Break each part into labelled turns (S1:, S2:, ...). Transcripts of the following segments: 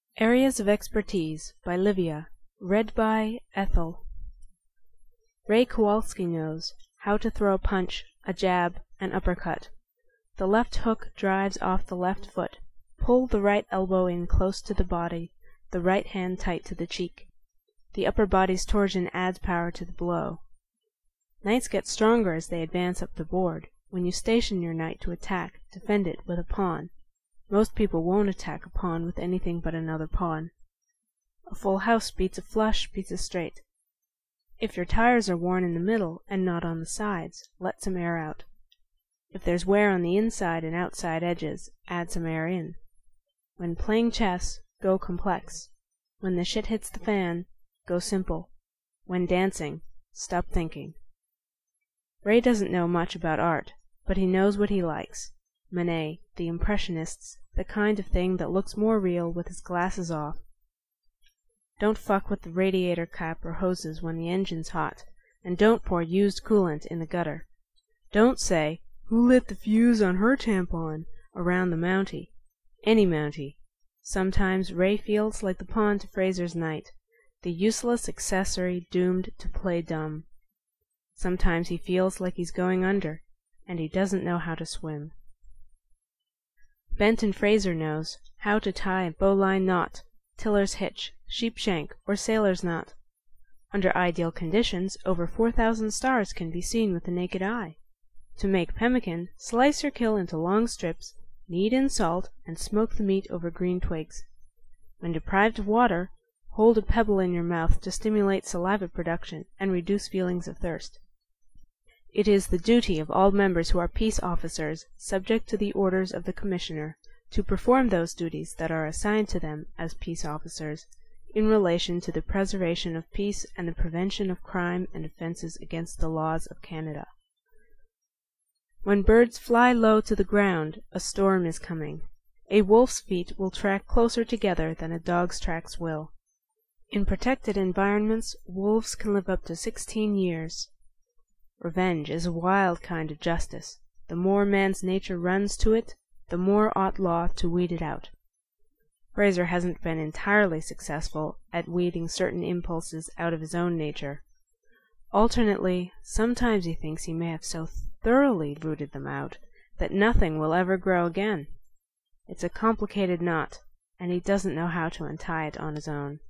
S1: Areas of Expertise by Livia. Read by Ethel. Ray Kowalski knows how to throw a punch, a jab, an uppercut. The left hook drives off the left foot. Pull the right elbow in close to the body, the right hand tight to the cheek. The upper body's torsion adds power to the blow. Knights get stronger as they advance up the board. When you station your knight to attack, defend it with a pawn. Most people won't attack a pawn with anything but another pawn. A full house beats a flush, beats a straight. If your tires are worn in the middle and not on the sides, let some air out. If there's wear on the inside and outside edges, add some air in. When playing chess, go complex. When the shit hits the fan, go simple. When dancing, stop thinking. Ray doesn't know much about art, but he knows what he likes. Manet, the Impressionists, the kind of thing that looks more real with his glasses off. Don't fuck with the radiator cap or hoses when the engine's hot, and don't pour used coolant in the gutter. Don't say, "Who lit the fuse on her tampon?" around the Mountie. Any Mountie. Sometimes Ray feels like the pawn to Fraser's knight, the useless accessory doomed to play dumb. Sometimes he feels like he's going under, and he doesn't know how to swim. Benton Fraser knows how to tie a bowline knot, tiller's hitch, sheepshank, or sailor's knot. Under ideal conditions, over 4,000 stars can be seen with the naked eye. To make pemmican, slice or kill into long strips, knead in salt, and smoke the meat over green twigs. When deprived of water, hold a pebble in your mouth to stimulate saliva production and reduce feelings of thirst. It is the duty of all members who are peace officers, subject to the orders of the Commissioner, to perform those duties that are assigned to them as peace officers, in relation to the preservation of peace and the prevention of crime and offences against the laws of Canada. When birds fly low to the ground, a storm is coming. A wolf's feet will track closer together than a dog's tracks will. In protected environments, wolves can live up to 16 years. Revenge is a wild kind of justice. The more man's nature runs to it, the more ought law to weed it out. Fraser hasn't been entirely successful at weeding certain impulses out of his own nature. Alternately, sometimes he thinks he may have so thoroughly rooted them out that nothing will ever grow again. It's a complicated knot, and he doesn't know how to untie it on his own.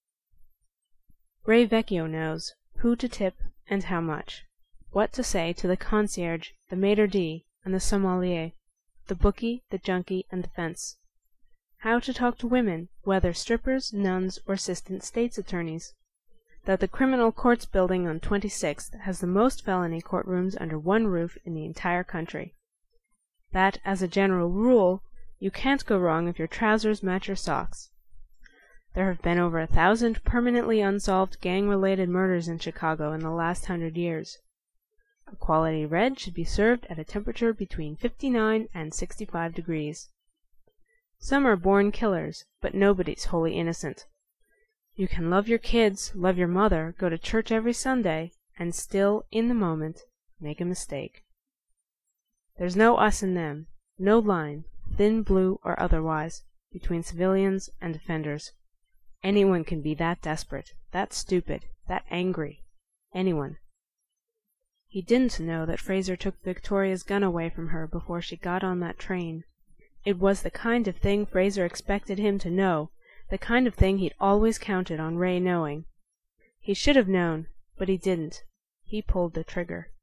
S1: Ray Vecchio knows who to tip and how much. What to say to the concierge, the maitre d', and the sommelier, the bookie, the junkie, and the fence. How to talk to women, whether strippers, nuns, or assistant state's attorneys. That the Criminal Courts building on 26th has the most felony courtrooms under one roof in the entire country. That, as a general rule, you can't go wrong if your trousers match your socks. There have been over 1,000 permanently unsolved gang-related murders in Chicago in the last 100 years. A quality red should be served at a temperature between 59 and 65 degrees. Some are born killers, but nobody's wholly innocent. You can love your kids, love your mother, go to church every Sunday, and still, in the moment, make a mistake. There's no us and them, no line, thin blue or otherwise, between civilians and offenders. Anyone can be that desperate, that stupid, that angry. Anyone. He didn't know that Fraser took Victoria's gun away from her before she got on that train. It was the kind of thing Fraser expected him to know, the kind of thing he'd always counted on Ray knowing. He should have known, but he didn't. He pulled the trigger.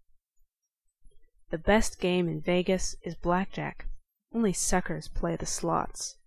S1: The best game in Vegas is blackjack. Only suckers play the slots.